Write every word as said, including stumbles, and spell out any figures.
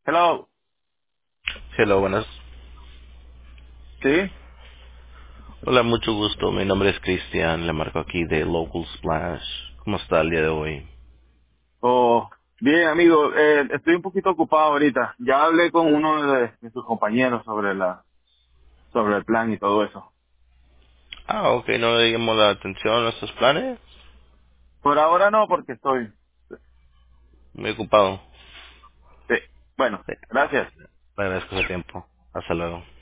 Hello. Hello, buenas. Sí. Hola, mucho gusto. Mi nombre es Cristian. Le marco aquí de Local Splash. ¿Cómo está el día de hoy? Oh, bien, amigo. Eh, estoy un poquito ocupado ahorita. Ya hablé con uno de, de sus compañeros sobre la sobre el plan y todo eso. Ah, ok. ¿No le llamó la atención a nuestros planes? Por ahora no, porque estoy. Muy ocupado. Sí. Bueno, Sí. gracias. Le agradezco su tiempo. Hasta luego.